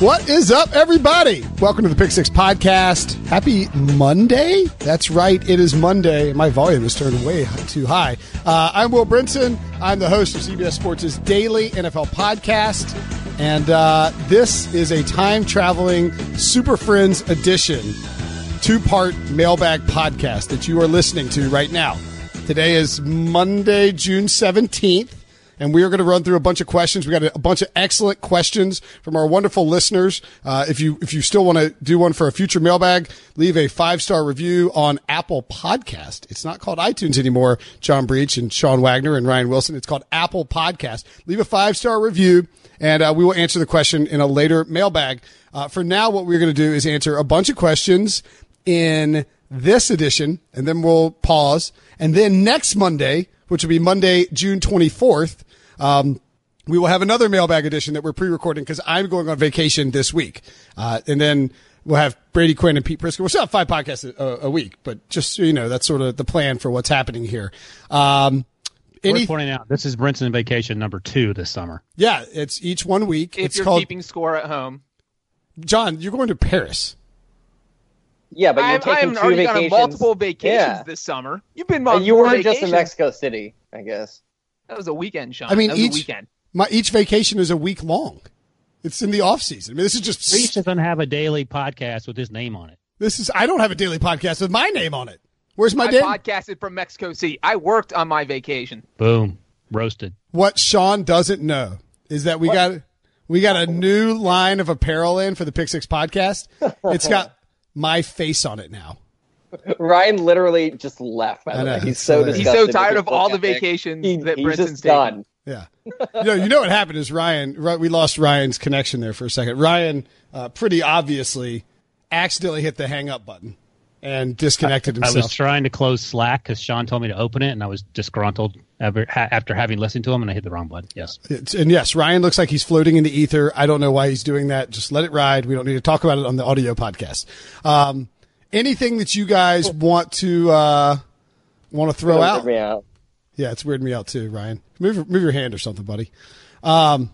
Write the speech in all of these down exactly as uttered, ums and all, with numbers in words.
What is up, everybody? Welcome to the Pick Six Podcast. Happy Monday. That's right. It is Monday. My volume is turned way too high. Uh, I'm Will Brinson. I'm the host of C B S Sports' daily N F L podcast. And uh, this is a time-traveling Super Friends edition, two-part mailbag podcast that you are listening to right now. Today is Monday, June seventeenth. And we are going to run through a bunch of questions. We got a, a bunch of excellent questions from our wonderful listeners. Uh, if you, if you still want to do one for a future mailbag, leave a five-star review on Apple Podcast. It's not called iTunes anymore, John Breach and Sean Wagner and Ryan Wilson. It's called Apple Podcast. Leave a five-star review, and uh, we will answer the question in a later mailbag. Uh, for now, what we're going to do is answer a bunch of questions in this edition, and then we'll pause. And then next Monday, which will be Monday, June twenty-fourth, um, we will have another mailbag edition that we're pre-recording because I'm going on vacation this week. Uh, and then we'll have Brady Quinn and Pete Prisco. We'll still have five podcasts a, a week, but just so you know, that's sort of the plan for what's happening here. Um, any, Worth pointing out, this is Brinson vacation number two this summer. Yeah, it's each one week. If it's you're called, keeping score at home. John, you're going to Paris. Yeah, but you're I'm, taking I'm two already vacations. on multiple vacations Yeah. this summer. You've been on And you more weren't just vacations. in Mexico City, I guess. That was a weekend, Sean. I mean, that was each a weekend. my each vacation is a week long. It's in the off season. I mean, this is just Breach doesn't have a daily podcast with his name on it. this is. I don't have a daily podcast with my name on it. Where's my I name? podcasted from Mexico City. I worked on my vacation. Boom. Roasted. What Sean doesn't know is that we What? got we got a new line of apparel in for the Pick Six Podcast. It's got my face on it now. Ryan literally just left. By I the know, way. He's it's so hilarious. He's disgusted. so tired with of his all the work ethic. vacations He- that he's Brinson's just taken. done. Yeah. You know, you know what happened is Ryan, right, we lost Ryan's connection there for a second. Ryan, uh, pretty obviously, accidentally hit the hang up button and disconnected I himself. was trying to close Slack because Sean told me to open it, and I was disgruntled ever, ha, after having listened to him, and I hit the wrong button. Yes. It's, and yes, Ryan looks like he's floating in the ether. I don't know why he's doing that. Just let it ride. We don't need to talk about it on the audio podcast. Um, anything that you guys want to uh, want to throw Don't out? freak me out. Yeah, it's weirding me out too, Ryan. Move, move your hand or something, buddy. Um,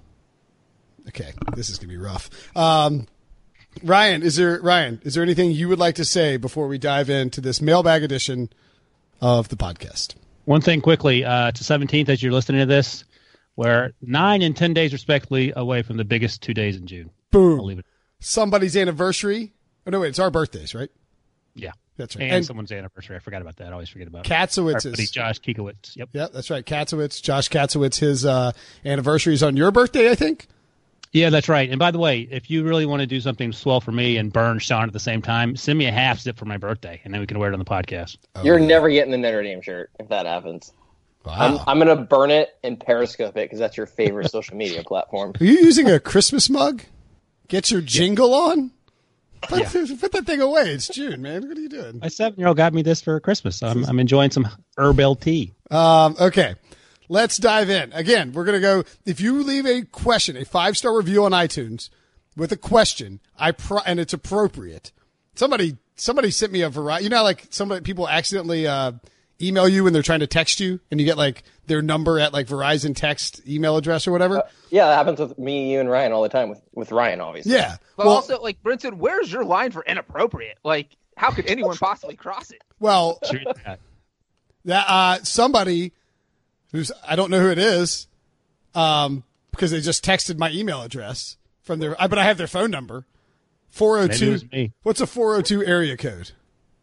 okay, this is gonna be rough. Um, Ryan, is there Ryan? Is there anything you would like to say before we dive into this mailbag edition of the podcast? One thing quickly, uh, it's the seventeenth as you're listening to this. We're nine and ten days respectively away from the biggest two days in June. Boom. I'll leave it. Somebody's anniversary. Oh no, wait, it's our birthdays, right? Yeah. That's right. And, And someone's anniversary. I forgot about that. I always forget about it. Katzowitz Our buddy is. Josh Kikowitz. Yep. Yeah, that's right. Katzowitz, Josh Katzowitz. His uh, anniversary is on your birthday, I think. Yeah, that's right. And by the way, if you really want to do something swell for me and burn Sean at the same time, send me a half zip for my birthday, and then we can wear it on the podcast. You're never getting the Notre Dame shirt if that happens. Wow. I'm, I'm going to burn it and Periscope it because that's your favorite social media platform. Are you using a Christmas mug? Get your jingle on. Put, Yeah. put that thing away. It's June, man. What are you doing? My seven-year-old got me this for Christmas. I'm, I'm enjoying some Herbal tea. Um, okay, let's dive in. Again, we're going to go, if you leave a question, a five-star review on iTunes with a question, I pro- and it's appropriate. Somebody somebody sent me a variety. You know, like somebody people accidentally uh, email you when they're trying to text you, and you get like their number at like Verizon text email address or whatever. Uh, yeah, that happens with me, you, and Ryan all the time. With with Ryan, obviously. Yeah. But well, also, like, Brinson, where's your line for inappropriate? Like, how could anyone possibly cross it? well, Sure, yeah. that uh, somebody who's I don't know who it is, um, because they just texted my email address from their. I but I have their phone number. Four oh Maybe it two. was me. What's a four oh two area code?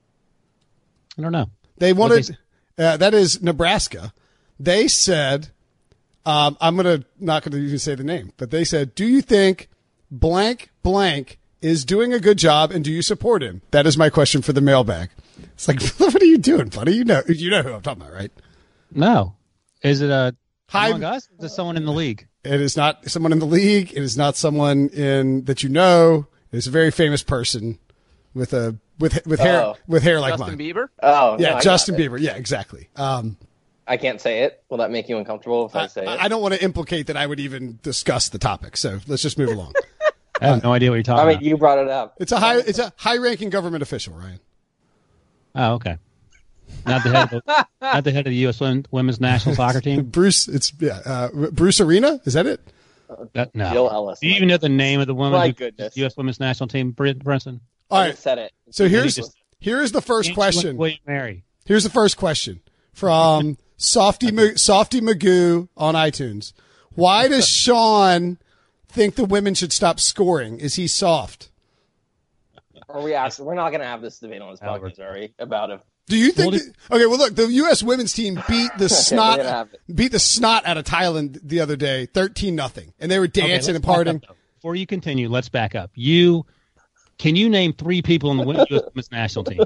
I don't know. They What wanted. Uh, that is Nebraska. They said, um, I'm gonna not gonna even say the name, but they said, "Do you think blank blank is doing a good job, and do you support him?" That is my question for the mailbag. It's like, what are you doing, buddy? You know, you know who I'm talking about, right? No. Is it a Hi- among us? Or is it someone in the league? It is not someone in the league. It is not someone in that you know. It is a very famous person with a with with hair Oh. with hair like Justin mine. Bieber? Oh, Yeah, no, I Justin got it. Bieber. Yeah, exactly. Um, I can't say it. Will that make you uncomfortable if I, I, say it? I don't want to implicate that I would even discuss the topic, so let's just move along. I have no idea what you're talking I mean, about. you brought it up. It's a high it's a high ranking government official, Ryan. Oh, okay. Not the head of the, not the head of the U S women's national soccer team. Bruce. It's yeah. Uh, Bruce Arena. Is that it? That, no. Jill Ellis. Do you even know the name of the woman My who goodness. U S Women's National Team, Brit Brinson? All I right. just said it. So here's just- here's the first question. William Mary. Here's the first question from Softy Ma- Softy Magoo on iTunes. Why does Sean think the women should stop scoring? Is he soft? Are we actually? We're not going to have this debate on this Albert. podcast, are we? About if Do you think? Well, that- okay, well, look, the U S women's team beat the we're snot gonna have it. beat the snot out of Thailand the other day, thirteen nothing, and they were Okay, dancing let's and partying. back up, though. Before you continue, let's back up. You can you name three people in the U S Women's National Team?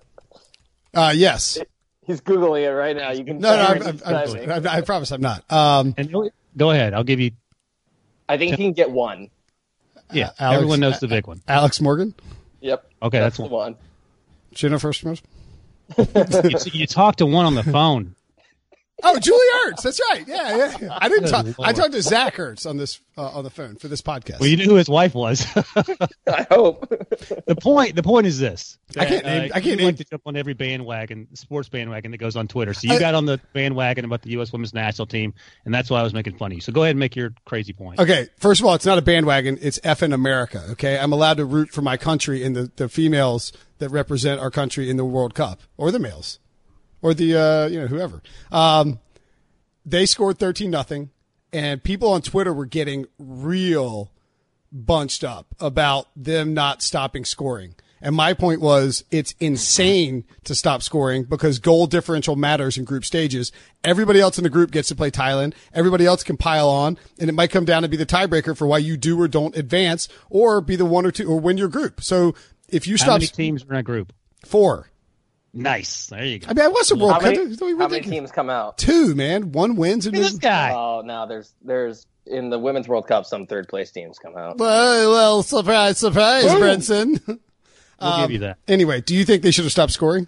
Uh, yes. he's googling it right now, you can. No, no, tell I'm, he's I'm, typing. I'm, I I promise I'm not. Um, And go ahead. I'll give you. I think he can get one. Yeah, Alex- everyone knows the big one. Alex Morgan, Yep. Okay, that's the one. one. Jennifer Smith. You, you talked to one on the phone. Oh, Julie Ertz. That's right. Yeah, yeah. yeah. I didn't Good talk. I Lord. talked to Zach Ertz on this uh, on the phone for this podcast. Well, you knew who his wife was. I hope. the point. The point is this. I can't that, name- uh, I can't you name- like to jump on every bandwagon, sports bandwagon that goes on Twitter. So you I- got on the bandwagon about the U S Women's National Team, and that's why I was making fun of you. So go ahead and make your crazy point. Okay, first of all, it's not a bandwagon. It's effing America. Okay, I'm allowed to root for my country and the, the females that represent our country in the World Cup, or the males, or the uh, you know whoever. Um, they scored thirteen nothing, and people on Twitter were getting real bunched up about them not stopping scoring. And my point was, it's insane to stop scoring because goal differential matters in group stages. Everybody else in the group gets to play Thailand. Everybody else can pile on, and it might come down to be the tiebreaker for why you do or don't advance, or be the one or two, or win your group. So if you How stop many teams are in a group? four, Nice. There you go. I mean, I was a World How Cup. many, Don't even how many think- teams come out? Two, man. One wins and Look at this guy. Oh, no, there's there's in the Women's World Cup, some third place teams come out. Well, well, surprise, surprise, Boom. Brenson. We'll Um, give you that. Anyway, do you think they should have stopped scoring?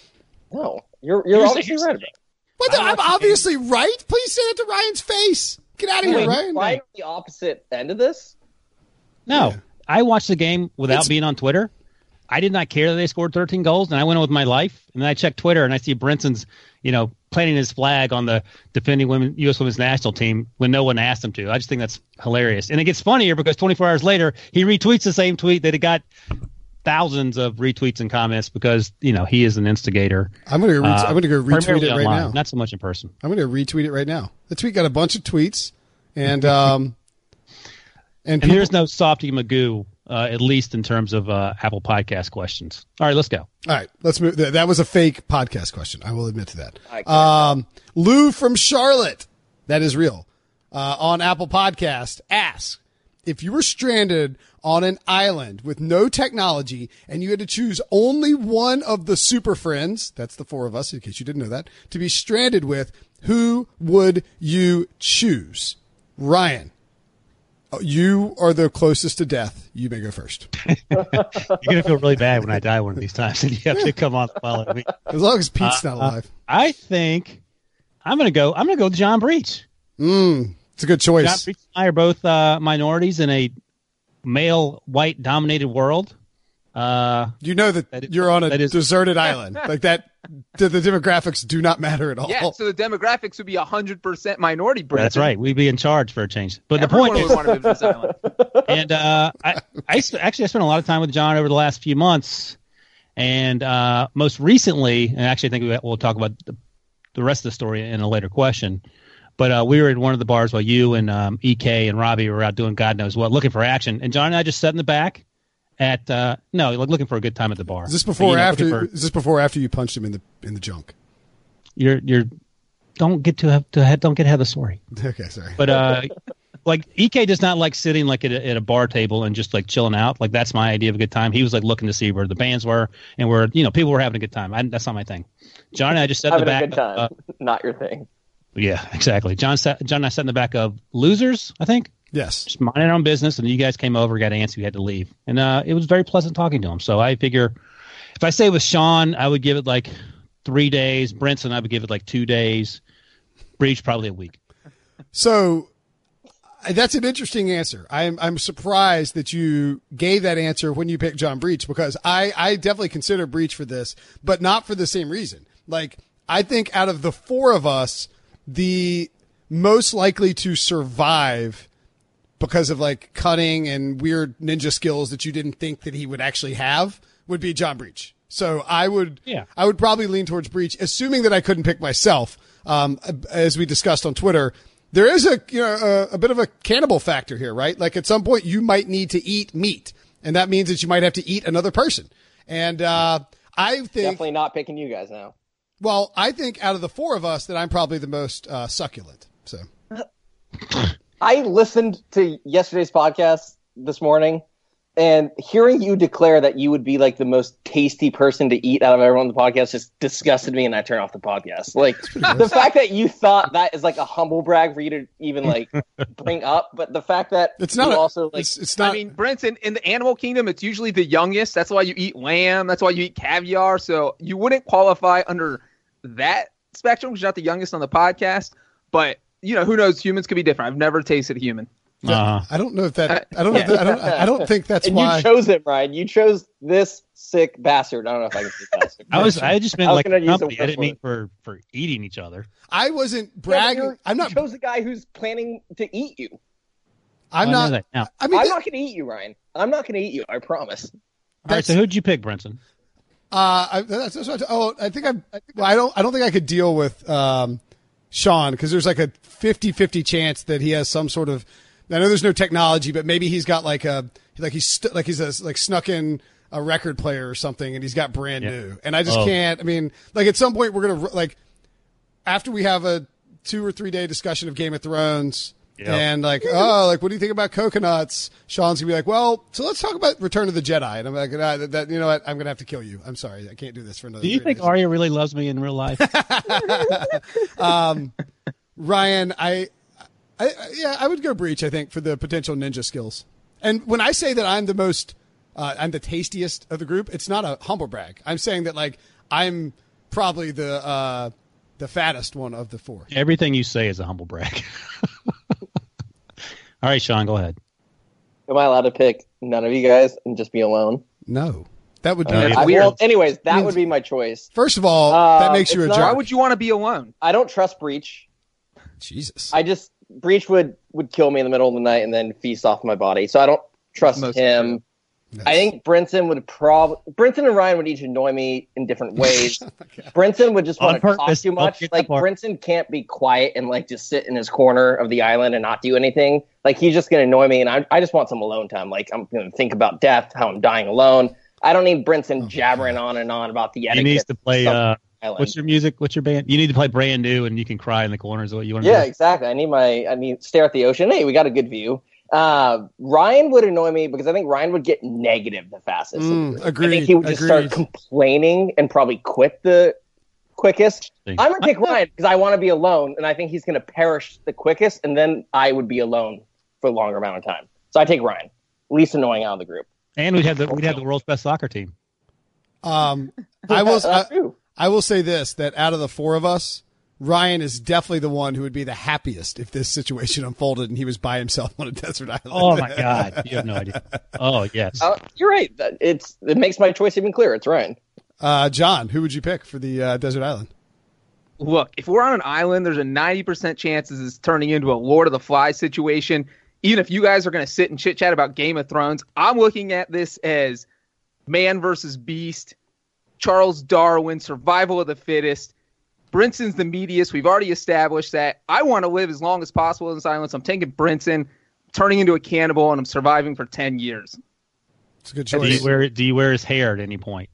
No, you're you're Here's- obviously here's- right about it. What? I I'm watched the obviously right. Please say that to Ryan's face. Get out of here, Wait, Ryan. why are the opposite end of this? No, Yeah. I watched the game without It's- being on Twitter. I did not care that they scored thirteen goals, and I went on with my life. And then I checked Twitter, and I see Brinson's, you know, planting his flag on the defending women U S Women's National Team when no one asked him to. I just think that's hilarious. And it gets funnier because twenty-four hours later, he retweets the same tweet that it got thousands of retweets and comments because you know he is an instigator. I'm gonna go. Re- Uh, I'm gonna go retweet primarily it right online, now. not so much in person. I'm gonna retweet it right now. The tweet got a bunch of tweets, and um, and, And people, there's no Softy Magoo, uh, at least in terms of uh, Apple Podcast questions. All right, let's go. all right, let's move. That, that was a fake podcast question. I will admit to that. I can't Um, Lou from Charlotte, that is real. Uh, on Apple Podcast, asks if you were stranded on an island with no technology and you had to choose only one of the super friends, that's the four of us, in case you didn't know that, to be stranded with, who would you choose? Ryan, you are the closest to death. You may go first. You're gonna feel really bad when I die one of these times, and you have to come on the follow me. As long as Pete's not alive. I think I'm gonna go. I'm gonna go with John Breach. Mm, it's a good John choice. Breach and I are both uh, minorities in a male, white-dominated world. Uh, You know that, That is- you're on a that is- deserted island. Like that, the, the demographics do not matter at all. Yeah, so the demographics would be one hundred percent minority. Brenton. that's right. We'd be in charge for a change. But the Everyone point would is, want to move to this island. and uh, I, I sp- actually I spent a lot of time with John over the last few months, and uh, most recently, and actually I think we, we'll talk about the, the rest of the story in a later question. But uh, we were at one of the bars while you and um, E K and Robbie were out doing God knows what, looking for action, and John and I just sat in the back at uh, no, like looking for a good time at the bar. Is this before You or know, after? looking for- Is this before or after you punched him in the in the junk? you're you're don't get to have to head don't get ahead of the story. Okay, sorry. But uh, like E K does not like sitting like at a, at a bar table and just like chilling out. Like that's my idea of a good time. He was like looking to see where the bands were and where you know people were having a good time. I, that's not my thing. John and I just sat in the Having back. a good time, of, uh, not your thing. yeah, exactly. John sat, John and I sat in the back of Losers, I think, Yes. just minding our own business, and you guys came over, got antsy, we had to leave, and uh, it was very pleasant talking to him. So I figure if I stay with Sean, I would give it like three days. Brinson, I would give it like two days. Breach probably a week. So uh, that's an interesting answer. I'm I'm surprised that you gave that answer when you picked John Breach because I I definitely consider Breach for this, but not for the same reason. Like I think out of the four of us, the most likely to survive because of like cunning and weird ninja skills that you didn't think that he would actually have would be John Breach. So I would, yeah. I would probably lean towards Breach, assuming that I couldn't pick myself. Um, as we discussed on Twitter, there is a, you know, a, a bit of a cannibal factor here, right? Like at some point you might need to eat meat, and that means that you might have to eat another person. And, uh, I think definitely not picking you guys now. Well, I think out of the four of us that I'm probably the most, uh, succulent. So I listened to yesterday's podcast this morning, and hearing you declare that you would be like the most tasty person to eat out of everyone on the podcast just disgusted me, and I turned off the podcast. Like the fact that you thought that is like a humble brag for you to even like bring up, but the fact that it's not you a, also like it's, it's not. I mean, Brenton, in the animal kingdom, it's usually the youngest. That's why you eat lamb. That's why you eat caviar. So you wouldn't qualify under that spectrum because you're not the youngest on the podcast. But you know, who knows? Humans could be different. I've never tasted a human. Uh-huh. I don't know if that. I don't know. If that, I don't. I don't think that's and why you chose it, Ryan. You chose this sick bastard. I don't know if I can say bastard. I was. I just meant I was like gonna use company. the I didn't word. mean for for eating each other. I wasn't Yeah, but bragging. you're- I'm not. You chose the guy who's planning to eat you. I'm Oh, I know not. that now. I mean, I'm th- not going to eat you, Ryan. I'm not going to eat you. I promise. All right, so who'd you pick, Brenton? Uh, I, that's, that's what I, oh, I think I'm, well, I don't, I don't think I could deal with, um, Sean, because there's like a fifty-fifty chance that he has some sort of, I know there's no technology, but maybe he's got like a, like he's, st- like he's a, like snuck in a record player or something and he's got brand Yeah. new. And I just Oh. can't, I mean, like at some point we're going to, like, after we have a two or three day discussion of Game of Thrones, Yeah. and like, oh, like, what do you think about coconuts? Sean's gonna be like, well, so let's talk about Return of the Jedi. And I'm like, ah, that, that, you know what? I'm gonna have to kill you. I'm sorry, I can't do this for another. Do you three think days. Arya really loves me in real life? um, Ryan, I, I, I, yeah, I would go Breach. I think for the potential ninja skills. And when I say that I'm the most, uh, I'm the tastiest of the group, it's not a humble brag. I'm saying that like I'm probably the uh, the fattest one of the four. Everything you say is a humble brag. All right, Sean, go ahead. Am I allowed to pick none of you guys and just be alone? No, that would be. Uh, I, weird. well, anyways, that Means- would be my choice. First of all, Uh, that makes you a it's not- jerk. Why would you want to be alone? I don't trust Breach. Jesus. I just Breach would would kill me in the middle of the night and then feast off my body. So I don't trust Most him. Nice. I think Brenton would probably Brenton and Ryan would each annoy me in different ways. Okay. Brenton would just On want to talk purpose. too much. Don't get that Like part. Brenton can't be quiet and like just sit in his corner of the island and not do anything. Like he's just gonna annoy me, and I I just want some alone time. Like I'm gonna think about death, how I'm dying alone. I don't need Brenton Oh, jabbering on and on about the He etiquette. needs to play. of Uh, the island. what's your music? What's your band? You need to play brand new, and you can cry in the corners. What you want to Yeah, do? exactly. I need my I need stare at the ocean. Hey, we got a good view. Uh, Ryan would annoy me because I think Ryan would get negative the fastest. Mm, I agreed. think he would just agreed. start complaining and probably quit the quickest. I'm gonna pick Ryan because I want to be alone, and I think he's gonna perish the quickest, and then I would be alone for a longer amount of time. So I take Ryan, least annoying out of the group. And we'd have the we'd have the world's best soccer team. Um, I will. I, That's true. I will say this: that out of the four of us, Ryan is definitely the one who would be the happiest if this situation unfolded and he was by himself on a desert island. Oh my God, you have no idea. Oh yes, Uh, you're right. That- It's it makes my choice even clearer. It's Ryan. Uh, John, who would you pick for the uh, desert island? Look, if we're on an island, there's a ninety percent chance this is turning into a Lord of the Flies situation. Even if you guys are going to sit and chit chat about Game of Thrones, I'm looking at this as man versus beast, Charles Darwin, survival of the fittest. Brenton's the meatiest. We've already established that. I want to live as long as possible in this island, so I'm taking Brenton, turning into a cannibal, and I'm surviving for ten years. It's a good do choice. you wear do you wear his hair at any point?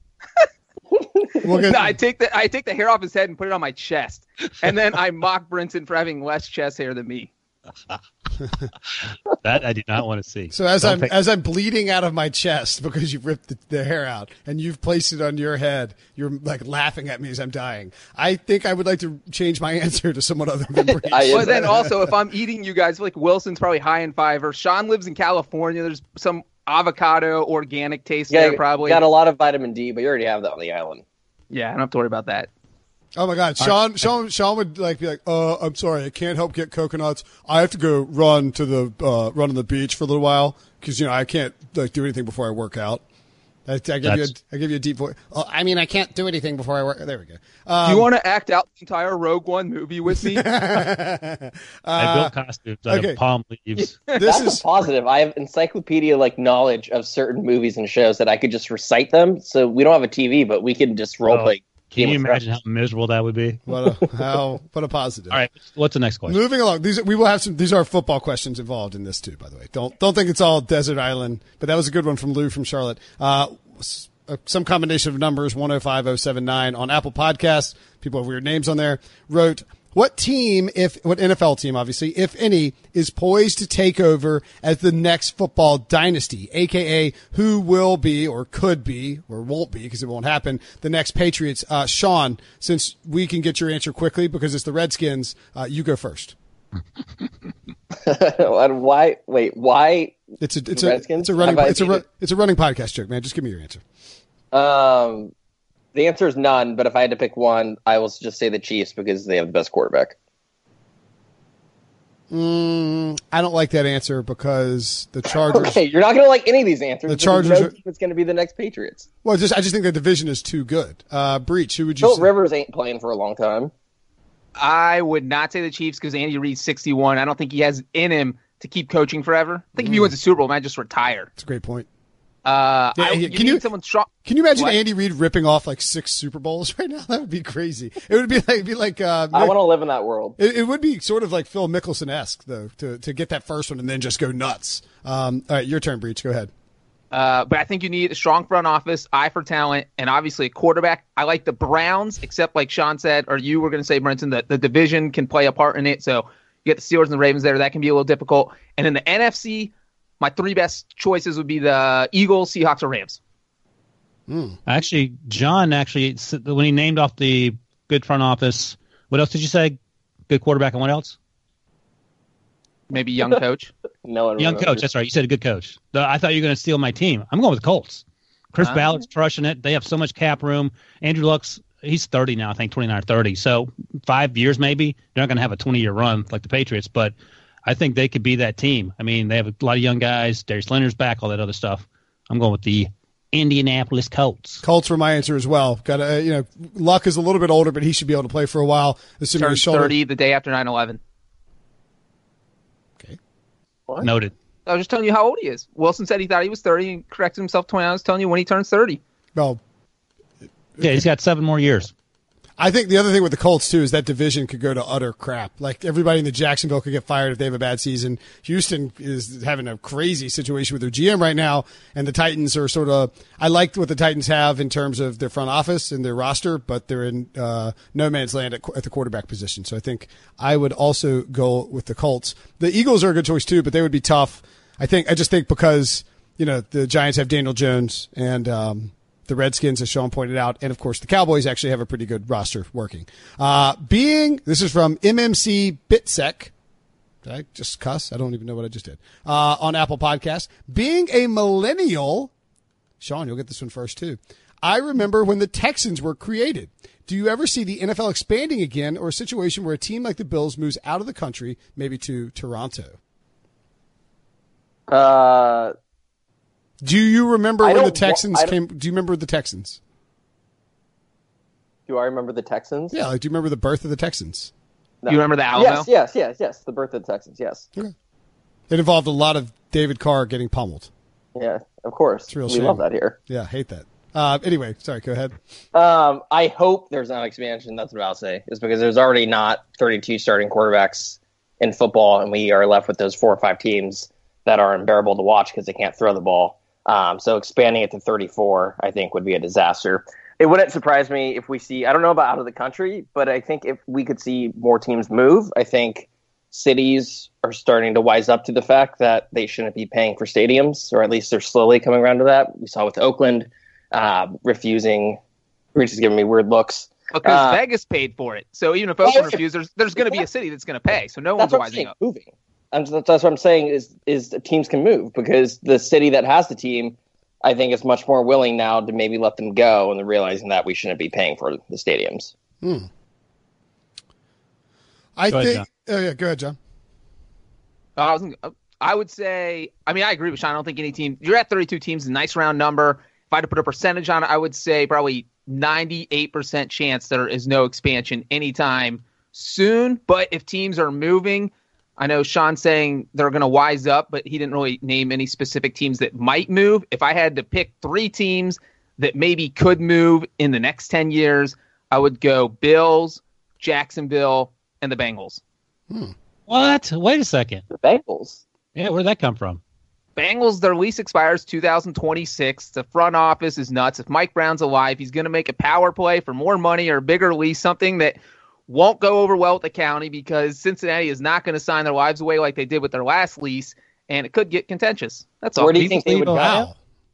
We'll get- No, I take the I take the hair off his head and put it on my chest, and then I mock Brenton for having less chest hair than me. That I do not want to see. so as Don't I'm pick- as I'm bleeding out of my chest because you've ripped the, the hair out and you've placed it on your head, you're like laughing at me as I'm dying. I think I would like to change my answer to someone other than Breach. I- But then also, if I'm eating you guys, like Wilson's probably high in fiber. Sean lives in California. There's some avocado organic taste Yeah, there, probably. got a lot of vitamin D, but you already have that on the island. Yeah, I don't have to worry about that. Oh my God, Sean! Sean! Sean would like be like, "Uh, I'm sorry, I can't help get coconuts. I have to go run to the uh, run on the beach for a little while because you know I can't like do anything before I work out." I, I give you a, I give you a deep voice. Oh, I mean, I can't do anything before I work. There we go. Um, do you want to act out the entire Rogue One movie with me? uh, I built costumes out okay. of palm leaves. This That's is a positive. I have encyclopedia like knowledge of certain movies and shows that I could just recite them. So we don't have a T V, but we can just role play. Oh, can you imagine how miserable that would be? What a how what a positive. All right, what's the next question? Moving along. These we will have some. These are football questions involved in this too. By the way, don't don't think it's all desert island. But that was a good one from Lou from Charlotte. Uh, some combination of numbers one oh five oh seven nine on Apple Podcasts. People have weird names on there. Wrote, what team, if what N F L team, obviously, if any, is poised to take over as the next football dynasty, a k a who will be or could be or won't be because it won't happen, the next Patriots? Uh, Sean, since we can get your answer quickly because it's the Redskins, uh, you go first. Why? Wait, why? It's a it's a Redskins? it's a running it's a it's a running podcast joke, man. Just give me your answer. Um, the answer is none. But if I had to pick one, I will just say the Chiefs because they have the best quarterback. Mm, I don't like that answer because the Chargers. Okay, you're not going to like any of these answers. The Chargers. No team is going to be the next Patriots. Well, just I just think the division is too good. Uh, Breach, who would you? Philip say? Rivers ain't playing for a long time. I would not say the Chiefs because Andy Reid's sixty-one. I don't think he has in him to keep coaching forever. I think mm. if he wins a Super Bowl, he might just retire. That's a great point. Uh, yeah, I, you can you someone strong? Can you imagine what? Andy Reid ripping off like six Super Bowls right now? That would be crazy. It would be like it'd be like. Uh, I want to live in that world. It, it would be sort of like Phil Mickelson-esque though to to get that first one and then just go nuts. Um, all right, your turn, Breach. Go ahead. Uh, but I think you need a strong front office, eye for talent, and obviously a quarterback. I like the Browns, except like Sean said, or you were going to say, Brenton, that the division can play a part in it. So you get the Steelers and the Ravens there. That can be a little difficult. And in the N F C, my three best choices would be the Eagles, Seahawks, or Rams. Mm. Actually, John, actually, when he named off the good front office, what else did you say? Good quarterback and what else? Maybe young coach. no one young remembers. coach. That's right. You said a good coach. I thought you were going to steal my team. I'm going with the Colts. Chris uh, Ballard's crushing it. They have so much cap room. Andrew Luck's he's thirty now. I think twenty-nine or thirty. So five years maybe. They're not going to have a twenty-year run like the Patriots, but I think they could be that team. I mean, they have a lot of young guys. Darius Leonard's back. All that other stuff. I'm going with the Indianapolis Colts. Colts were my answer as well. Got uh, you know, Luck is a little bit older, but he should be able to play for a while. Assuming his shoulder thirty the day after nine eleven. Okay. What? Noted. I was just telling you how old he is. Wilson said he thought he was thirty and corrected himself twenty. I was telling you when he turns thirty. Well, yeah, he's got seven more years. I think the other thing with the Colts, too, is that division could go to utter crap. Like, everybody in the Jacksonville could get fired if they have a bad season. Houston is having a crazy situation with their G M right now, and the Titans are sort of – I liked what the Titans have in terms of their front office and their roster, but they're in uh, no man's land at, at the quarterback position. So I think I would also go with the Colts. The Eagles are a good choice, too, but they would be tough. I think I just think because, you know, the Giants have Daniel Jones and um, – the Redskins, as Sean pointed out, and of course the Cowboys actually have a pretty good roster working. Uh, being, this is from M M C Bitsec. Did I just cuss? I don't even know what I just did. Uh, on Apple Podcasts. Being a millennial, Sean, you'll get this one first too. I remember when the Texans were created. Do you ever see the N F L expanding again or a situation where a team like the Bills moves out of the country, maybe to Toronto? Uh, Do you remember I when the don't- Texans I don't- came? Do you remember the Texans? do I remember the Texans? Yeah, like, do you remember the birth of the Texans? No. You remember the Alamo? Yes, yes, yes, yes. The birth of the Texans, yes. Okay. It involved a lot of David Carr getting pummeled. Yeah, of course. It's a real we shame. love that here. Yeah, hate that. Uh, anyway, sorry, go ahead. Um, I hope there's not expansion. That's what I'll say. Is because there's already not thirty-two starting quarterbacks in football, and we are left with those four or five teams that are unbearable to watch because they can't throw the ball. Um, so expanding it to thirty-four, I think, would be a disaster. It wouldn't surprise me if we see, I don't know about out of the country, but I think if we could see more teams move, I think cities are starting to wise up to the fact that they shouldn't be paying for stadiums, or at least they're slowly coming around to that. We saw with Oakland uh, refusing, Rich is giving me weird looks. Because Uh, Vegas paid for it. So even if Oakland refuses, there's, there's going to be a city that's going to pay. So no That's one's what I'm wising saying, up. moving. And that's that's what I'm saying is is that teams can move because the city that has the team, I think, is much more willing now to maybe let them go, and they're realizing that we shouldn't be paying for the stadiums. Hmm. I Go ahead, think. Oh yeah, go ahead, John. I, was, I would say, I mean, I agree with Sean. I don't think any team, you're at thirty-two teams, a nice round number. if I had to put a percentage on it, I would say probably ninety-eight percent chance there is no expansion anytime soon. But if teams are moving, I know Sean's saying they're going to wise up, but he didn't really name any specific teams that might move. If I had to pick three teams that maybe could move in the next ten years, I would go Bills, Jacksonville, and the Bengals. Hmm. What? Wait a second. The Bengals? Yeah, where'd that come from? Bengals, their lease expires two thousand twenty-six. The front office is nuts. If Mike Brown's alive, he's going to make a power play for more money or a bigger lease, something that won't go over well with the county because Cincinnati is not going to sign their lives away like they did with their last lease, and it could get contentious. That's all. Where do you think they would go? Wow.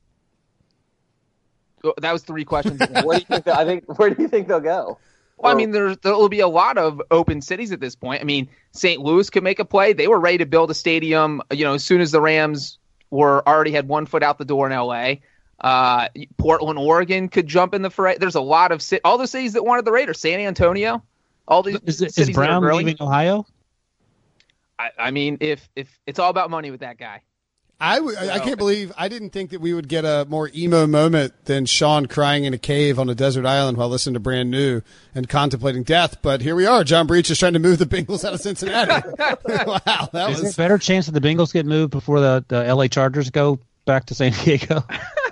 That was three questions. Where do you think? I think. Where do you think they'll go? Well, I mean, there there will be a lot of open cities at this point. I mean, Saint Louis could make a play. They were ready to build a stadium, you know, as soon as the Rams were already had one foot out the door in L A. Uh, Portland, Oregon could jump in the fray. There's a lot of ci- all the cities that wanted the Raiders. San Antonio, all these Is, cities is that Brown are growing. leaving Ohio? I, I mean, if if it's all about money with that guy. I, w- I can't believe I didn't think that we would get a more emo moment than Sean crying in a cave on a desert island while listening to Brand New and contemplating death. But here we are. John Breach is trying to move the Bengals out of Cincinnati. Wow, that Is was there a better chance that the Bengals get moved before the, the L A Chargers go back to San Diego?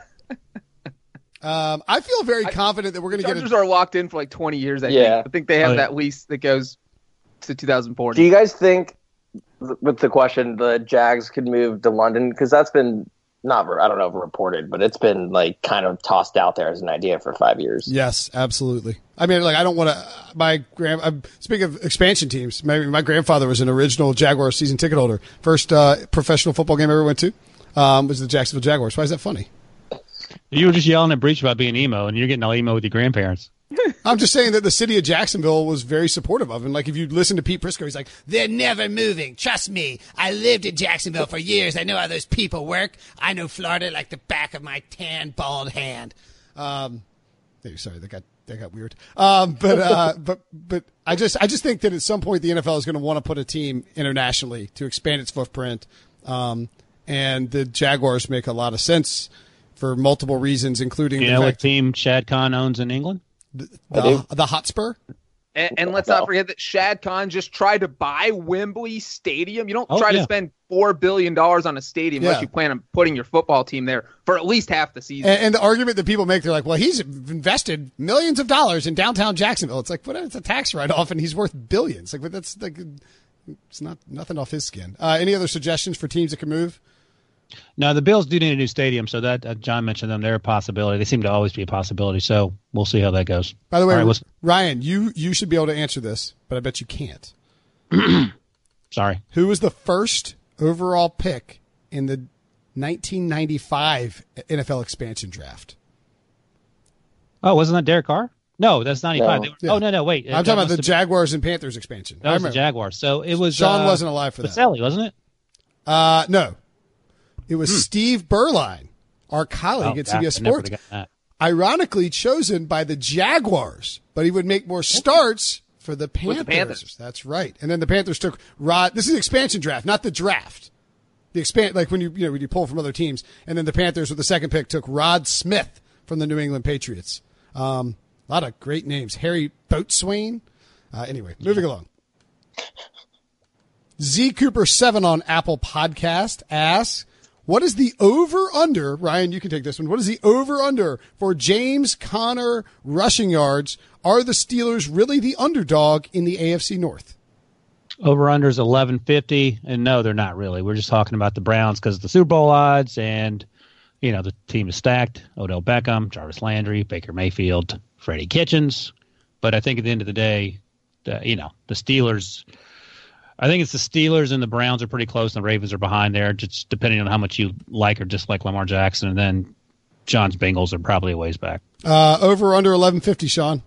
Um, I feel very confident that we're going to get Chargers a. are locked in for like twenty years. I Yeah. think. I think they have Oh, yeah. that lease that goes to two thousand forty. Do you guys think, with the question, the Jags could move to London? Because that's been not, I don't know if reported, but it's been like kind of tossed out there as an idea for five years. Yes, absolutely. I mean, like I don't want to. My grand. I'm speaking of expansion teams. My, my grandfather was an original Jaguars season ticket holder. First uh, professional football game I ever went to um, was the Jacksonville Jaguars. Why is that funny? You were just yelling at Breach about being emo, and you're getting all emo with your grandparents. I'm just saying that the city of Jacksonville was very supportive of him. Like, if you listen to Pete Prisco, he's like, they're never moving. Trust me. I lived in Jacksonville for years. I know how those people work. I know Florida like the back of my tan, bald hand. Um, hey, sorry, that got that got weird. Um, but uh, but but I just I just think that at some point the N F L is going to want to put a team internationally to expand its footprint. Um, and the Jaguars make a lot of sense for multiple reasons, including You the know what fact team Shad Khan owns in England? the, the, the Hotspur. And, and let's not forget that Shad Khan just tried to buy Wembley Stadium. You don't Oh, try yeah. to spend four billion dollars on a stadium Yeah. unless you plan on putting your football team there for at least half the season. And, and the argument that people make, they're like, well, he's invested millions of dollars in downtown Jacksonville. It's like, what? It's a tax write-off, and he's worth billions. Like, but that's like, it's not nothing off his skin. Uh, any other suggestions for teams that can move? No, the Bills do need a new stadium, so that uh, John mentioned them. They're a possibility. They seem to always be a possibility, so we'll see how that goes. By the way, All right, let's- Ryan, you you should be able to answer this, but I bet you can't. sorry. Who was the first overall pick in the nineteen ninety-five N F L expansion draft? Oh, wasn't that Derek Carr? No, that's ninety-five. No. They were- Yeah. Oh, no, no, wait. I'm That talking about must the have- Jaguars and Panthers expansion. That I was the remember. Jaguars. So it was. Sean uh, wasn't alive for that. Baselli, wasn't it? Uh, no. It was Steve Berline, our colleague Oh, at God, C B S I never Sports. would've gotten Ironically chosen by the Jaguars, but he would make more starts for the Panthers. the Panthers. That's right. And then the Panthers took Rod. This is the expansion draft, not the draft. The expand, like when you you know when you pull from other teams, and then the Panthers with the second pick took Rod Smith from the New England Patriots. Um, a lot of great names. Harry Boatswain. Uh, anyway, moving along. Z Cooper seven on Apple Podcast asks, what is the over-under, Ryan, you can take this one. What is the over-under for James Conner rushing yards? Are the Steelers really the underdog in the A F C North? Over under is eleven fifty, and no, they're not really. We're just talking about the Browns because of the Super Bowl odds, and you know the team is stacked. Odell Beckham, Jarvis Landry, Baker Mayfield, Freddie Kitchens. But I think at the end of the day, the, you know the Steelers. I think it's the Steelers and the Browns are pretty close, and the Ravens are behind there, just depending on how much you like or dislike Lamar Jackson. And then John's Bengals are probably a ways back. Uh, over under eleven fifty, Sean.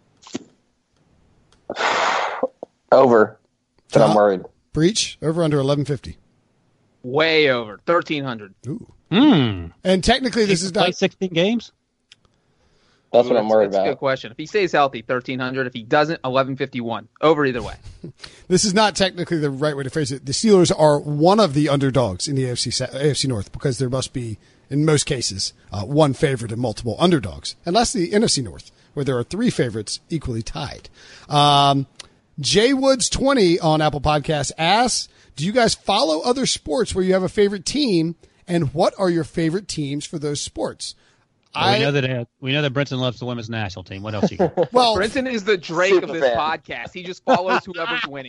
Over. But John? I'm worried. Breach over under eleven fifty. Way over thirteen hundred. Ooh. Hmm. And technically, this is Play not. sixteen games. That's what I'm worried That's a good about. question. If he stays healthy, thirteen hundred. If he doesn't, eleven fifty-one. Over either way. This is not technically the right way to phrase it. The Steelers are one of the underdogs in the A F C sa- A F C North because there must be in most cases, uh, one favorite and multiple underdogs, unless the N F C North, where there are three favorites equally tied. Um, Jay Woods twenty on Apple Podcasts asks, do you guys follow other sports where you have a favorite team, and what are your favorite teams for those sports? Well, I, we know that uh, we know that Brenton loves the women's national team. What else you got? Well, Brenton is the Drake of this fan. podcast. He just follows whoever's winning.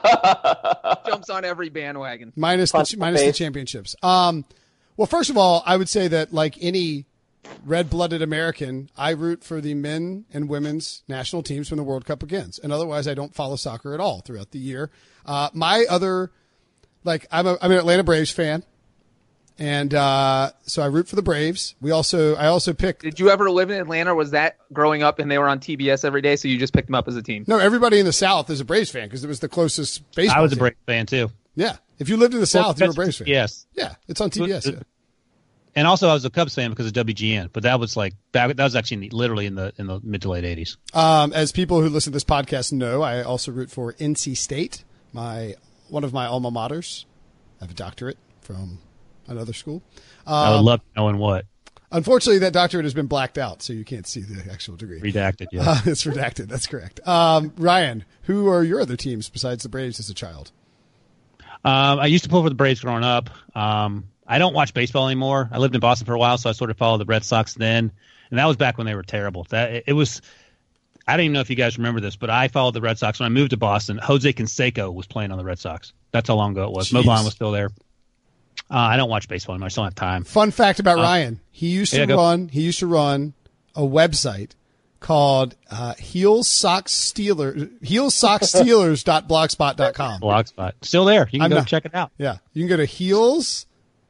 Jumps on every bandwagon. Minus the, minus the championships. Um, well, first of all, I would say that like any red-blooded American, I root for the men and women's national teams when the World Cup begins. And otherwise, I don't follow soccer at all throughout the year. Uh, my other, like, I'm, a, I'm an Atlanta Braves fan. And uh, so I root for the Braves. We also, I also pick. Did you ever live in Atlanta? Or was that growing up and they were on T B S every day, so you just picked them up as a team? No, everybody in the South is a Braves fan because it was the closest baseball. I was team. a Braves fan too. Yeah, if you lived in the well, South, you were a Braves fan. Yes. Yeah, it's on T B S. Yeah. And also, I was a Cubs fan because of W G N, but that was like that, that was actually in the, literally in the in the mid to late eighties. Um, as people who listen to this podcast know, I also root for N C State, my one of my alma maters. I have a doctorate from another school. Um, I would love knowing what. Unfortunately, that doctorate has been blacked out, so you can't see the actual degree. Redacted, yeah. Uh, it's redacted. That's correct. Um, Ryan, who are your other teams besides the Braves as a child? Um, I used to pull for the Braves growing up. Um, I don't watch baseball anymore. I lived in Boston for a while, so I sort of followed the Red Sox then, and that was back when they were terrible. That it, it was. I don't even know if you guys remember this, but I followed the Red Sox when I moved to Boston. Jose Canseco was playing on the Red Sox. That's how long ago it was. Mo Vaughn was still there. Uh, I don't watch baseball anymore. I just don't have time. Fun fact about uh, Ryan: he used to yeah, run. He used to run a website called uh, Heels Socks Steelers. Heels Socks Steelers dot blogspot dot com. Blogspot still there. You can I'm go not, check it out. Yeah, you can go to Heels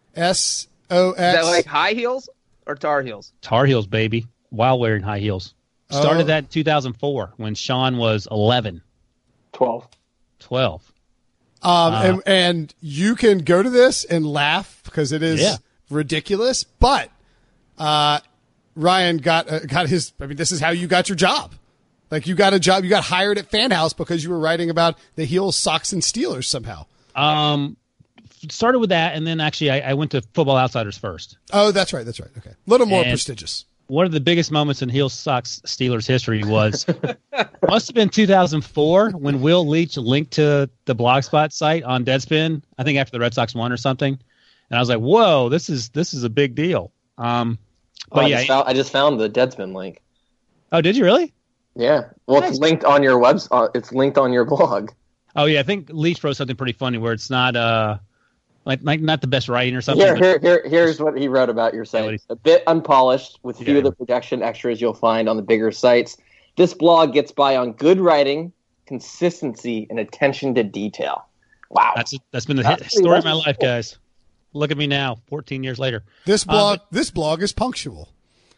S O X. Is that like high heels or Tar Heels? Tar Heels, baby. While wearing high heels. Started oh. that in two thousand four when Sean was eleven. twelve. twelve. Um, uh, and, and you can go to this and laugh because it is yeah. ridiculous. But uh, Ryan got uh, got his. I mean, this is how you got your job. Like you got a job. You got hired at Fan House because you were writing about the heels, socks, and Steelers somehow. Um, started with that, and then actually I, I went to Football Outsiders first. Oh, that's right. That's right. Okay, a little more and prestigious. One of the biggest moments in Heels Sox Steelers history was must have been two thousand four when Will Leach linked to the Blogspot site on Deadspin. I think after the Red Sox won or something, and I was like, "Whoa, this is this is a big deal." Um, but oh, yeah, I just, found, I just found the Deadspin link. Oh, did you really? Yeah. Well, nice. It's linked on your web. Uh, it's linked on your blog. Oh yeah, I think Leach wrote something pretty funny where it's not uh like, like not the best writing or something. Here, here, here, here's what he wrote about your site. A bit unpolished, with few yeah. of the production extras you'll find on the bigger sites. This blog gets by on good writing, consistency, and attention to detail. Wow. That's that's been the that's story really, of my life, cool. guys. Look at me now, fourteen years later. This blog, um, this blog is punctual.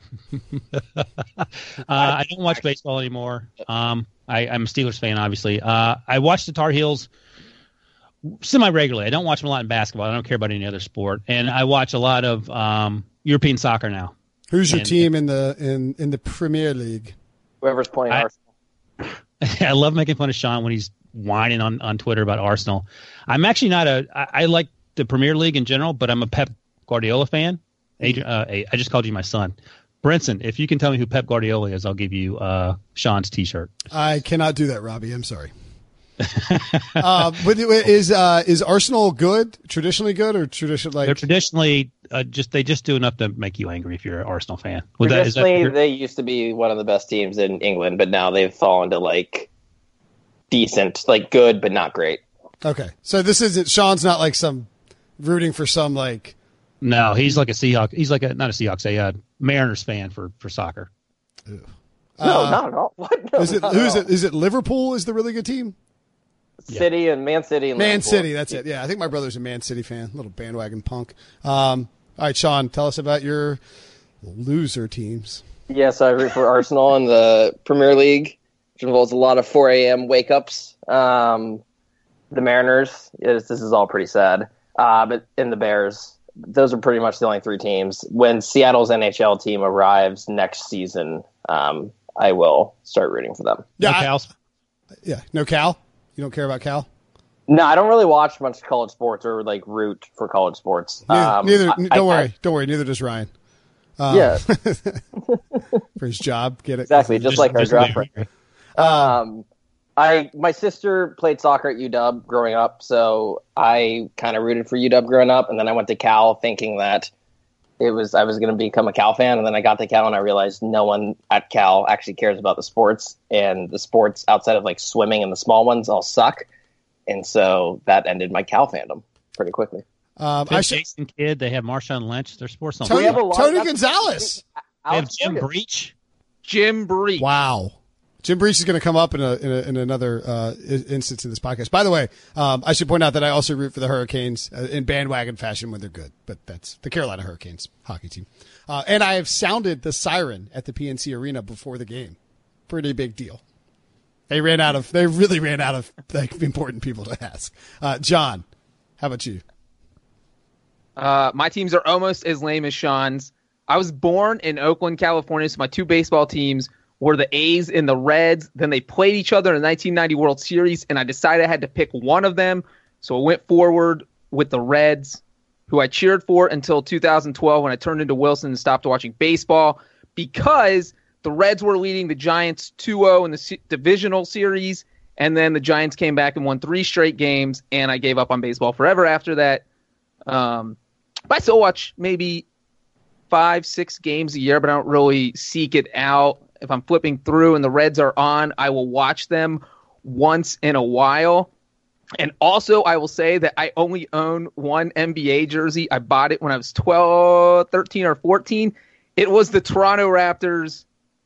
uh, I don't watch baseball anymore. Um, I, I'm a Steelers fan, obviously. Uh, I watch the Tar Heels semi-regularly. I don't watch them a lot in basketball. I don't care about any other sport. And I watch a lot of um, European soccer now. Who's your and, team in the in, in the Premier League? Whoever's playing I, Arsenal. I love making fun of Sean when he's whining on, on Twitter about Arsenal. I'm actually not a I, – I like the Premier League in general, but I'm a Pep Guardiola fan. Adrian, uh, I just called you my son. Brinson, if you can tell me who Pep Guardiola is, I'll give you uh, Sean's T-shirt. I cannot do that, Robbie. I'm sorry. uh, but is uh, is Arsenal good? Traditionally good, or traditionally like they're traditionally uh, just they just do enough to make you angry if you're an Arsenal fan. Was traditionally, that, is that they used to be one of the best teams in England, but now they've fallen to like decent, like good, but not great. Okay, so this isn't Sean's not like some rooting for some like. No, he's like a Seahawks. He's like a not a Seahawks, a uh, Mariners fan for for soccer. Ew. Uh, no, not at all. What? No, is it who's it? Is it Liverpool? Is the really good team? City yeah. and Man City. And Man Liverpool. City, that's it. Yeah, I think my brother's a Man City fan. Little bandwagon punk. Um, all right, Sean, tell us about your loser teams. Yes, I root for Arsenal in the Premier League, which involves a lot of four a.m. wake-ups. Um, the Mariners, yes, this is all pretty sad. Uh, but in the Bears, those are pretty much the only three teams. When Seattle's N H L team arrives next season, um, I will start rooting for them. Yeah, no Cal? I, yeah, no Cal? You don't care about Cal? No, I don't really watch much college sports or like root for college sports. Neither, um, neither I, don't I, worry, I, don't worry. Neither does Ryan. Um, yeah, for his job, get it exactly, just, just like our just draft. leave. Right? Um, I my sister played soccer at U W growing up, so I kind of rooted for U W growing up, and then I went to Cal thinking that it was I was going to become a Cal fan, and then I got to Cal and I realized no one at Cal actually cares about the sports, and the sports outside of like swimming and the small ones all suck, and so that ended my Cal fandom pretty quickly. Um, I I should, Jason Kidd. They have Marshawn Lynch. Their sports on. Tony, We have a lot- Tony that's- Gonzalez. They have Alex Jim Morgan. Breach. Jim Breach. Wow. Jim Breach is going to come up in a in, a, in another uh, instance in this podcast. By the way, um, I should point out that I also root for the Hurricanes uh, in bandwagon fashion when they're good, but that's the Carolina Hurricanes hockey team. Uh, and I have sounded the siren at the P N C Arena before the game. Pretty big deal. They ran out of. They really ran out of like important people to ask. Uh, John, how about you? Uh, my teams are almost as lame as Sean's. I was born in Oakland, California, so my two baseball teams were the A's and the Reds. Then they played each other in the nineteen ninety World Series, and I decided I had to pick one of them. So I went forward with the Reds, who I cheered for until two thousand twelve when I turned into Wilson and stopped watching baseball because the Reds were leading the Giants two oh in the se- divisional series, and then the Giants came back and won three straight games, and I gave up on baseball forever after that. Um, but I still watch maybe five, six games a year, but I don't really seek it out. If I'm flipping through and the Reds are on, I will watch them once in a while. And also, I will say that I only own one N B A jersey. I bought it when I was twelve, thirteen, or fourteen. It was the Toronto Raptors,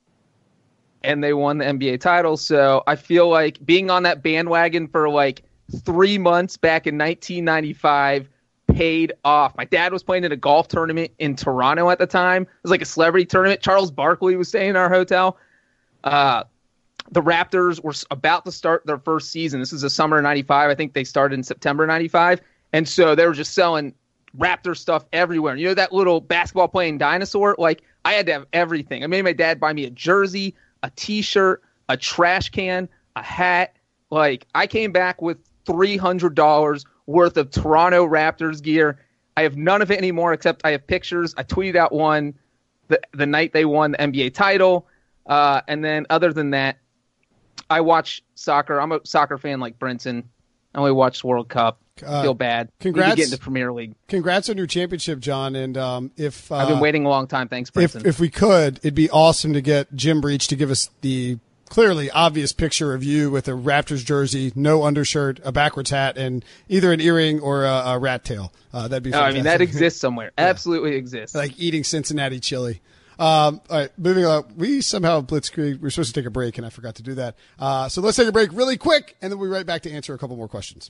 and they won the N B A title. So I feel like being on that bandwagon for like three months back in nineteen ninety-five paid off. My dad was playing in a golf tournament in Toronto at the time. It was like a celebrity tournament. Charles Barkley was staying in our hotel. Uh, the Raptors were about to start their first season. This is the summer of ninety-five. I think they started in September ninety-five. And so they were just selling Raptor stuff everywhere. You know that little basketball playing dinosaur? Like, I had to have everything. I made my dad buy me a jersey, a T-shirt, a trash can, a hat. Like, I came back with three hundred dollars worth of Toronto Raptors gear. I have none of it anymore except I have pictures. I tweeted out one the, the night they won the N B A title. Uh, and then other than that, I watch soccer. I'm a soccer fan like Brinson. I only watched World Cup. Uh, Feel bad. Congrats. Need to get into Premier League. Congrats on your championship, John. And um, if uh, I've been waiting a long time. Thanks, Brinson. if if we could, it'd be awesome to get Jim Breach to give us the clearly obvious picture of you with a Raptors jersey, no undershirt, a backwards hat, and either an earring or a, a rat tail. Uh, that'd be No, I fantastic. mean, that exists somewhere. Yeah. Absolutely exists. Like eating Cincinnati chili. Um, all right, moving on. We somehow blitzkrieg. We're supposed to take a break, and I forgot to do that. Uh, so let's take a break really quick, and then we'll be right back to answer a couple more questions.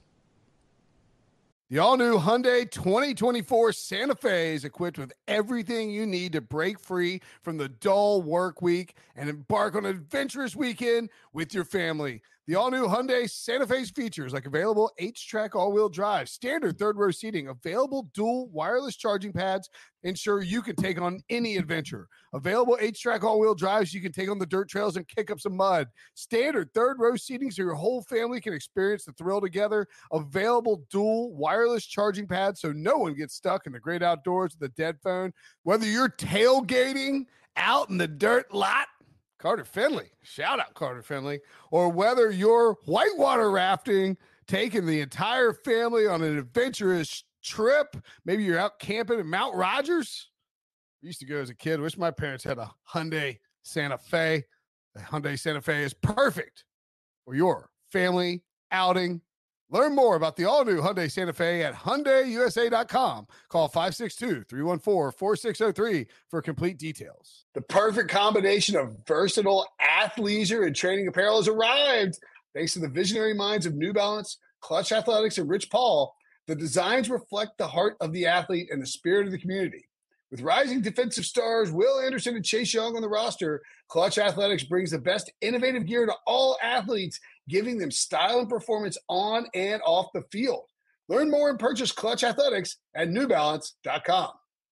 The all-new Hyundai twenty twenty-four Santa Fe is equipped with everything you need to break free from the dull work week and embark on an adventurous weekend with your family. The all-new Hyundai Santa Fe's features like available H-Track all-wheel drive, standard third-row seating, available dual wireless charging pads, ensure you can take on any adventure. Available H-Track all-wheel drives, you can take on the dirt trails and kick up some mud. Standard third-row seating so your whole family can experience the thrill together. Available dual wireless charging pads so no one gets stuck in the great outdoors with a dead phone. Whether you're tailgating out in the dirt lot, Carter Finley, shout out Carter Finley, or whether you're whitewater rafting, taking the entire family on an adventurous trip, maybe you're out camping in Mount Rogers. I used to go as a kid. Wish my parents had a Hyundai Santa Fe. The Hyundai Santa Fe is perfect for your family outing. Learn more about the all-new Hyundai Santa Fe at Hyundai U S A dot com. Call five six two, three one four, four six zero three for complete details. The perfect combination of versatile athleisure and training apparel has arrived. Thanks to the visionary minds of New Balance, Clutch Athletics, and Rich Paul, the designs reflect the heart of the athlete and the spirit of the community. With rising defensive stars Will Anderson and Chase Young on the roster, Clutch Athletics brings the best innovative gear to all athletes, giving them style and performance on and off the field. Learn more and purchase Clutch Athletics at New Balance dot com.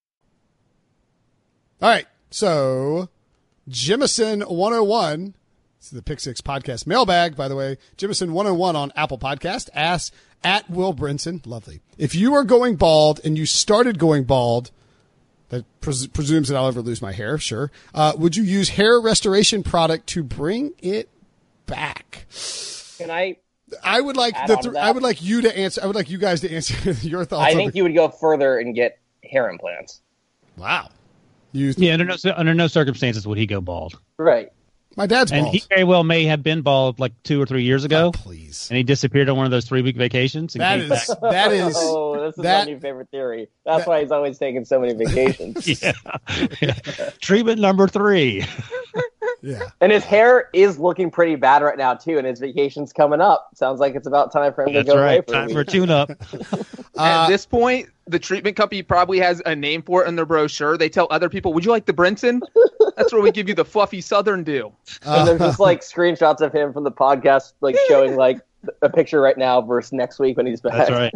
All right, so Jimison one oh one This is the Pick Six Podcast mailbag, by the way. Jimison one oh one on Apple Podcast asks, at Will Brinson, lovely, if you are going bald and you started going bald, that pres- presumes that I'll ever lose my hair, sure, uh, would you use hair restoration product to bring it back? Can I? I would like add the on to th- that? I would like you to answer. I would like you guys to answer your thoughts. I on think the- you would go further and get hair implants. Wow. You, Yeah, under no under no circumstances would he go bald. Right. my dad's And bald. he very well may have been bald like two or three years ago, Oh, please. and he disappeared on one of those three week vacations. And That came is back. that is Oh, this is that- my new favorite theory. That's that- why he's always taking so many vacations. yeah. Treatment number three. yeah. And his hair is looking pretty bad right now too, and his vacation's coming up. Sounds like it's about time for him That's to go right. away for a Time week. for a tune up. At Uh, this point, the treatment company probably has a name for it in their brochure. They tell other people, "Would you like the Brinson?" That's where we give you the fluffy Southern dew. And there's just like screenshots of him from the podcast, like showing like a picture right now versus next week when he's back. That's right.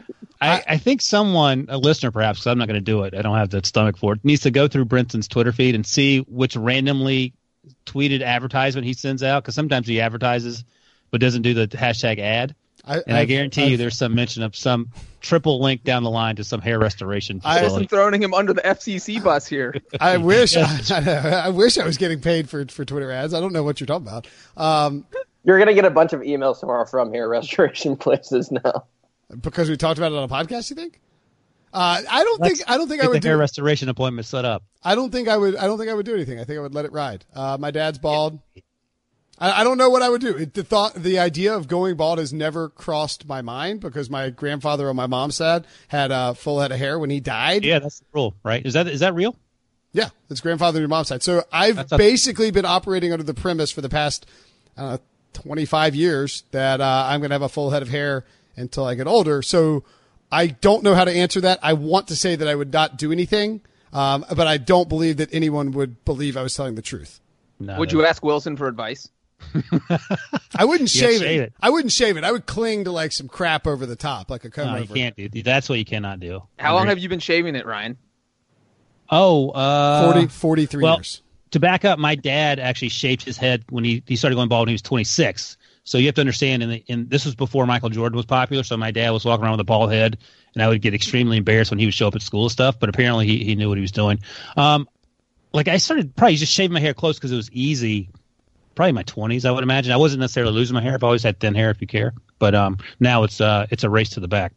I, I think someone, a listener perhaps, because I'm not going to do it, I don't have the stomach for it, needs to go through Brinson's Twitter feed and see which randomly tweeted advertisement he sends out, because sometimes he advertises but doesn't do the hashtag ad. I, And I, I've- guarantee I've- you there's some mention of some triple link down the line to some hair restoration I- I'm facility. throwing him under the F C C bus here. I wish I, I wish I was getting paid for for Twitter ads. I don't know what you're talking about. Um, You're gonna get a bunch of emails tomorrow from hair restoration places now. because we talked about it on a podcast, you think? Uh, I don't Let's think I don't think Get I would the hair do. restoration appointment set up. I don't think I would. I don't think I would do anything. I think I would let it ride. Uh, my dad's bald. I, I don't know what I would do. It, the thought, the idea of going bald has never crossed my mind because my grandfather on my mom's side had a full head of hair when he died. Yeah, that's the rule, right? Is that is that real? Yeah, it's grandfather on your mom's side. So I've That's a- basically been operating under the premise for the past uh, twenty-five years that uh, I'm going to have a full head of hair until I get older. So I don't know how to answer that. I want to say that I would not do anything, um, but I don't believe that anyone would believe I was telling the truth. No. Would you ask Wilson for advice? I wouldn't Yeah, shave, shave it. it. I wouldn't shave it. I would cling to like some crap over the top, like a comb No, you over. can't do. That's what you cannot do. How long have you been shaving it, Ryan? Oh, uh, forty, forty-three well, years. to back up, my dad actually shaved his head when he, he started going bald when he was twenty-six. So you have to understand, and in, this was before Michael Jordan was popular. So my dad was walking around with a bald head, and I would get extremely embarrassed when he would show up at school and stuff. But apparently, he, he knew what he was doing. Um, like I started probably just shaving my hair close because it was easy. Probably in my twenties, I would imagine. I wasn't necessarily losing my hair. I've always had thin hair, if you care. But um, now it's uh, it's a race to the back.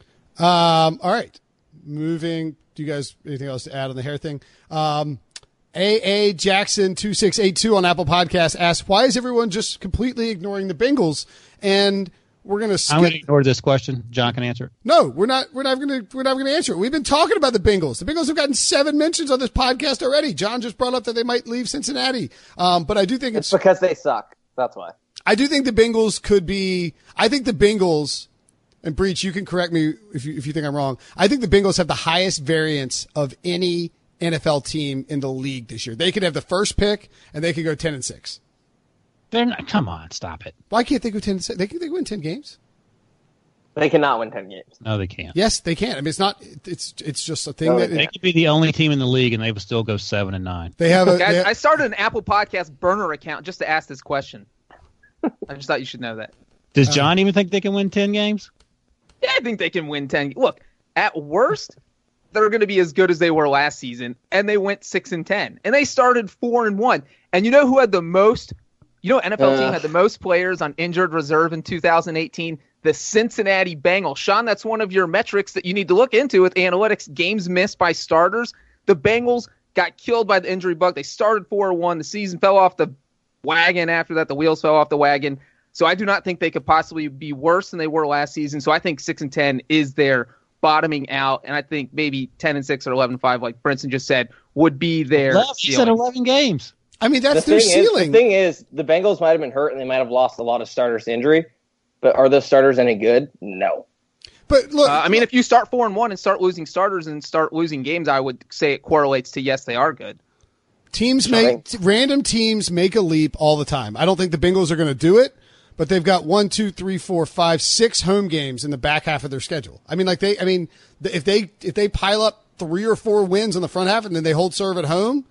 Um, all right. Moving. Do you guys anything else to add on the hair thing? Um, A A Jackson two six eight two on Apple Podcasts asks, why is everyone just completely ignoring the Bengals? And we're going to I'm going to skip. ignore this question. John can answer it. No, we're not. We're not going to. We're not going to answer it. We've been talking about the Bengals. The Bengals have gotten seven mentions on this podcast already. John just brought up that they might leave Cincinnati. Um, but I do think It's it's. because they suck. That's why. I do think the Bengals could be. I think the Bengals, and Breach, you can correct me if you if you think I'm wrong. I think the Bengals have the highest variance of any N F L team in the league this year. They could have the first pick and they could go ten and six. They're not, come on, stop it. Why can't they go ten and six? They can they can win ten games. They cannot win ten games. No, they can't. Yes, they can. I mean, it's not. It's it's just a thing No, that They could be the only team in the league, and they would still go seven and nine. they have a. Guys, they- I started an Apple Podcast burner account just to ask this question. I just thought you should know that. Does Uh, John even think they can win ten games? Yeah, I think they can win ten. Look, at worst, they're going to be as good as they were last season, and they went six and ten, and they started four and one. And you know who had the most? You know, N F L team Uh. had the most players on injured reserve in two thousand eighteen. The Cincinnati Bengals. Sean, that's one of your metrics that you need to look into with analytics. Games missed by starters. The Bengals got killed by the injury bug. They started four and one. The season fell off the wagon after that. The wheels fell off the wagon. So I do not think they could possibly be worse than they were last season. So I think six and ten is their bottoming out, and I think maybe ten and six or eleven and five, like Brinson just said, would be their Eleven, he said ceiling. eleven games. I mean, that's the their thing ceiling. Is, the thing is, the Bengals might have been hurt and they might have lost a lot of starters to injury. But are those starters any good? No. but look, Uh, I mean, if you start four and one and start losing starters and start losing games, I would say it correlates to yes, they are good. teams Sorry. make t- random teams make a leap all the time. I don't think the Bengals are going to do it, but they've got one, two, three, four, five, six home games in the back half of their schedule. I mean, like they, I mean, th- if they if they pile up three or four wins in the front half and then they hold serve at home,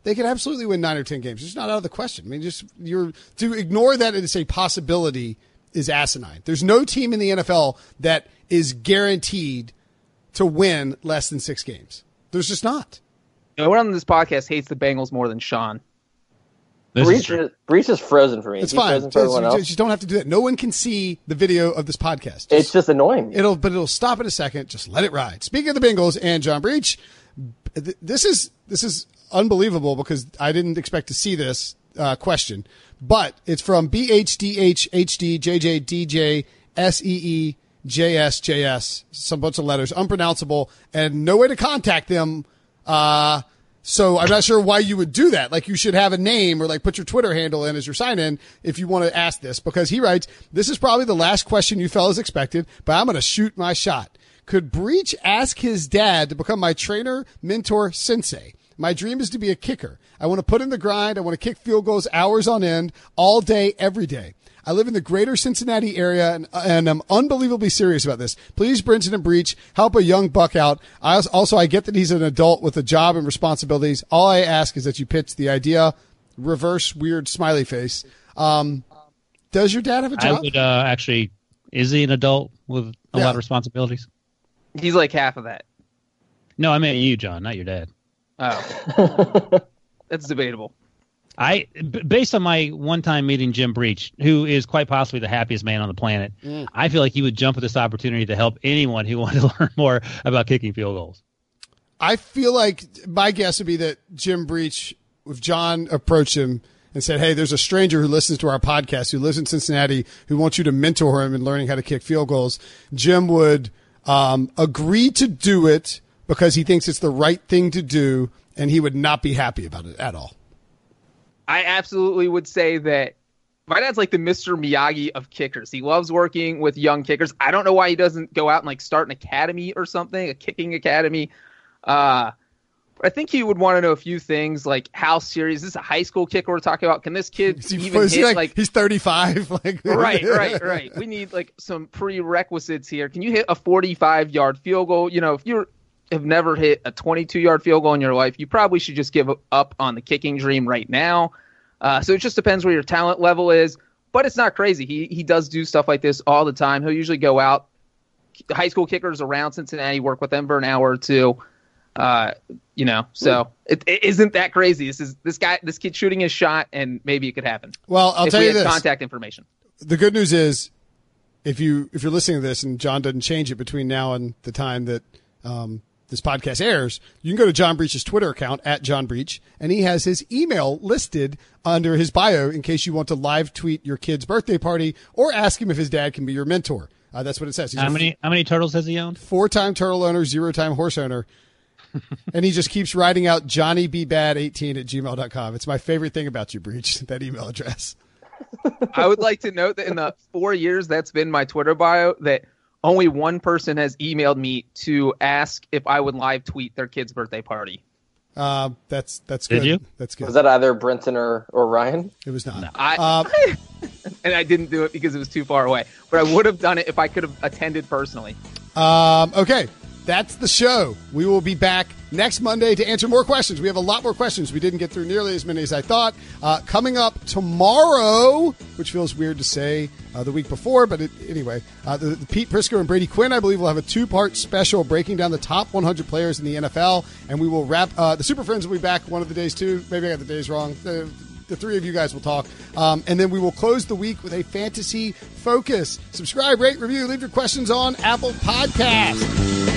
They could absolutely win nine or ten games. It's not out of the question. I mean, just you're to ignore that it's a possibility is asinine. There's no team in the N F L that is guaranteed to win less than six games. There's just not. No one on this podcast hates the Bengals more than Sean. Breach is, Breach is frozen for me. It's He's fine. frozen for everyone you, else. just don't have to do that. No one can see the video of this podcast. Just, it's just annoying. It'll, but it'll stop in a second. Just let it ride. Speaking of the Bengals and John Breach, th- this is this is unbelievable because I didn't expect to see this uh, question, but it's from B H D H H D J J D J S E E J S J S, some bunch of letters, unpronounceable, and no way to contact them. Uh, So I'm not sure why you would do that. Like you should have a name or like put your Twitter handle in as your sign in if you want to ask this, because he writes, this is probably the last question you fellas expected, but I'm going to shoot my shot. Could Breach ask his dad to become my trainer, mentor, sensei? My dream is to be a kicker. I want to put in the grind. I want to kick field goals hours on end, all day, every day. I live in the greater Cincinnati area, and, and I'm unbelievably serious about this. Please, Brinson and Breach, help a young buck out. I also, also, I get that he's an adult with a job and responsibilities. All I ask is that you pitch the idea, reverse weird smiley face. Um, does your dad have a job? I would uh, actually, is he an adult with a Yeah. lot of responsibilities? He's like half of that. No, I meant you, John, not your dad. Oh. That's debatable. I, b- based on my one-time meeting Jim Breach, who is quite possibly the happiest man on the planet, Mm. I feel like he would jump at this opportunity to help anyone who wanted to learn more about kicking field goals. I feel like my guess would be that Jim Breach, if John approached him and said, hey, there's a stranger who listens to our podcast who lives in Cincinnati who wants you to mentor him in learning how to kick field goals, Jim would um, agree to do it because he thinks it's the right thing to do, and he would not be happy about it at all. I absolutely would say that my dad's like the Mister Miyagi of kickers. He loves working with young kickers. I don't know why he doesn't go out and like start an academy or something, a kicking academy. Uh, I think he would want to know a few things, like how serious is this a high school kicker we're talking about? Can this kid Is he, even is he hit like, like he's thirty-five? Like, right, right, right. We need like some prerequisites here. Can you hit a forty-five yard field goal? You know, if you have never hit a twenty-two yard field goal in your life, you probably should just give up on the kicking dream right now. Uh, so it just depends where your talent level is, but it's not crazy. He he does do stuff like this all the time. He'll usually go out, high school kickers around Cincinnati, work with them for an hour or two. Uh, you know, so it, it isn't that crazy. This is this guy, this kid shooting his shot, and maybe it could happen. Well, I'll if tell we you had this. contact information. The good news is, if you if you're listening to this and John doesn't change it between now and the time that um, this podcast airs, you can go to John Breach's Twitter account at John Breach, and he has his email listed under his bio in case you want to live tweet your kid's birthday party or ask him if his dad can be your mentor. Uh, that's what it says. He's How a many how many turtles has he owned? four-time turtle owner, zero-time horse owner. And he just keeps writing out Johnny B Bad eighteen at gmail dot com. It's my favorite thing about you, Breach, that email address. I would like to note that in the four years that's been my Twitter bio, that only one person has emailed me to ask if I would live tweet their kid's birthday party. Uh, that's that's good. Did you? That's good. Was that either Brinson or, or Ryan? It was not. No. I Uh, and I didn't do it because it was too far away. But I would have done it if I could have attended personally. Um, okay, that's the show. We will be back next Monday to answer more questions. We have a lot more questions. We didn't get through nearly as many as I thought. Uh, coming up tomorrow, which feels weird to say uh, the week before, but it, anyway, uh, the, the Pete Prisco and Brady Quinn, I believe, will have a two-part special breaking down the top one hundred players in the N F L, and we will wrap. Uh, the Super Friends will be back one of the days too. Maybe I got the days wrong. The, The three of you guys will talk. Um, and then we will close the week with a fantasy focus. Subscribe, rate, review, leave your questions on Apple Podcasts.